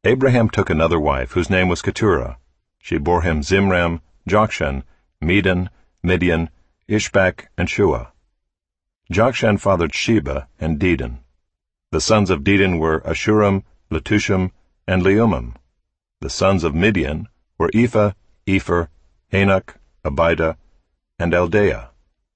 Abraham took another wife, whose name was Keturah. She bore him Zimram, Jokshan, Medan, Midian, Ishbak, and Shua. Jokshan fathered Sheba and Dedan. The sons of Dedan were Ashuram, Letushim, and Leumim. The sons of Midian were Ephah, Epher, Hanok, Abida, and Eldaah.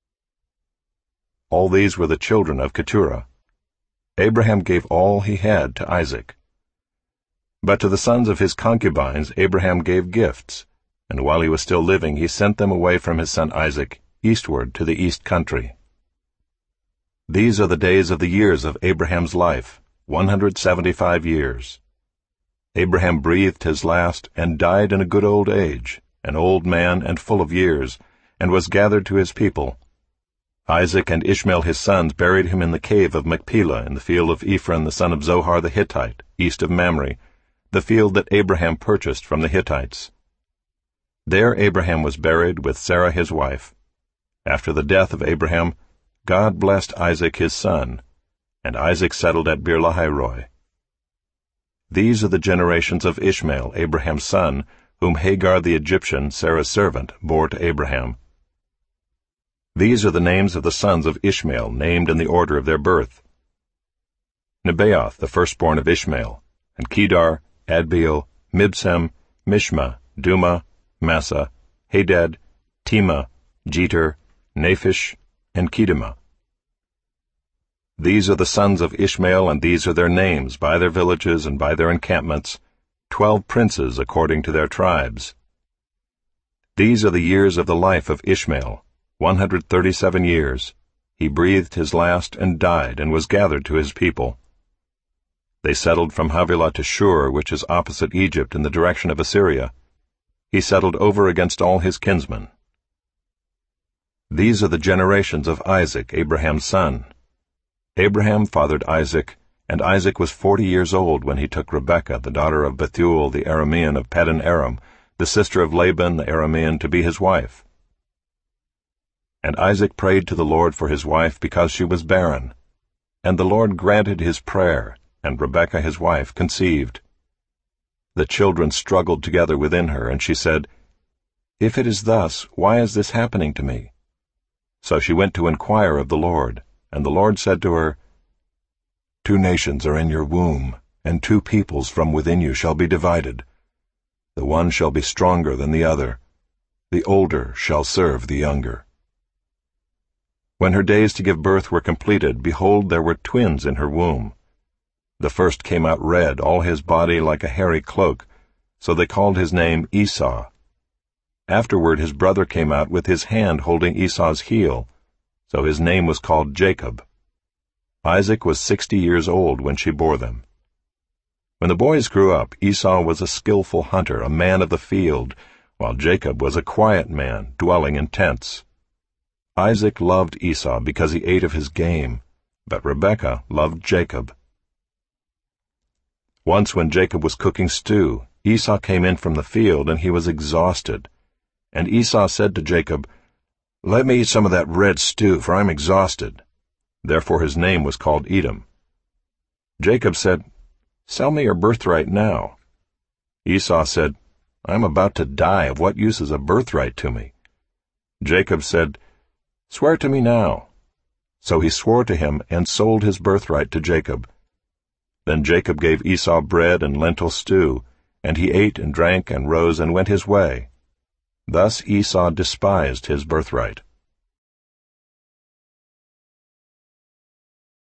All these were the children of Keturah. Abraham gave all he had to Isaac. But to the sons of his concubines Abraham gave gifts, and while he was still living he sent them away from his son Isaac eastward to the east country. These are the days of the years of Abraham's life, 175 years. Abraham breathed his last and died in a good old age, an old man and full of years, and was gathered to his people. Isaac and Ishmael his sons buried him in the cave of Machpelah in the field of Ephron the son of Zohar the Hittite, east of Mamre, the field that Abraham purchased from the Hittites. There Abraham was buried with Sarah his wife. After the death of Abraham, God blessed Isaac his son, and Isaac settled at Beer-lahai-roi. These are the generations of Ishmael, Abraham's son, whom Hagar the Egyptian, Sarah's servant, bore to Abraham. These are the names of the sons of Ishmael, named in the order of their birth: Nebaioth, the firstborn of Ishmael, and Kedar, Adbeel, Mibsam, Mishma, Duma, Massa, Hadad, Tema, Jeter, Naphish, and Kedemah. These are the sons of Ishmael, and these are their names, by their villages and by their encampments, 12 princes according to their tribes. These are the years of the life of Ishmael, 137 years. He breathed his last and died and was gathered to his people. They settled from Havilah to Shur, which is opposite Egypt in the direction of Assyria. He settled over against all his kinsmen. These are the generations of Isaac, Abraham's son. Abraham fathered Isaac, and Isaac was 40 years old when he took Rebekah, the daughter of Bethuel the Aramean of Paddan Aram, the sister of Laban the Aramean, to be his wife. And Isaac prayed to the Lord for his wife because she was barren. And the Lord granted his prayer, and Rebekah his wife conceived. The children struggled together within her, and she said, "If it is thus, why is this happening to me?" So she went to inquire of the Lord, and the Lord said to her, "2 nations are in your womb, and 2 peoples from within you shall be divided. The one shall be stronger than the other. The older shall serve the younger." When her days to give birth were completed, behold, there were twins in her womb. The first came out red, all his body like a hairy cloak, so they called his name Esau. Afterward his brother came out with his hand holding Esau's heel, so his name was called Jacob. Isaac was 60 years old when she bore them. When the boys grew up, Esau was a skillful hunter, a man of the field, while Jacob was a quiet man, dwelling in tents. Isaac loved Esau because he ate of his game, but Rebekah loved Jacob. Once when Jacob was cooking stew, Esau came in from the field, and he was exhausted. And Esau said to Jacob, "Let me eat some of that red stew, for I am exhausted." Therefore his name was called Edom. Jacob said, "Sell me your birthright now." Esau said, "I am about to die. Of what use is a birthright to me?" Jacob said, "Swear to me now." So he swore to him and sold his birthright to Jacob. Then Jacob gave Esau bread and lentil stew, and he ate and drank and rose and went his way. Thus Esau despised his birthright.